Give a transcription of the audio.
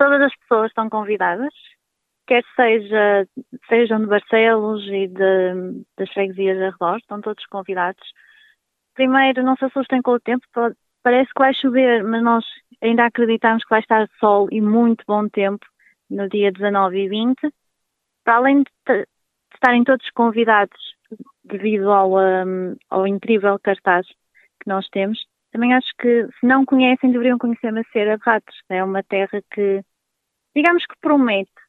todas as pessoas estão convidadas, quer sejam de Barcelos e das freguesias de arredor, estão todos convidados. Primeiro, não se assustem com o tempo, parece que vai chover, mas nós ainda acreditamos que vai estar sol e muito bom tempo no dia 19 e 20. Para além de estarem todos convidados devido ao incrível cartaz que nós temos, também acho que, se não conhecem, deveriam conhecer Macieira de Ratos. É uma terra que, digamos que promete.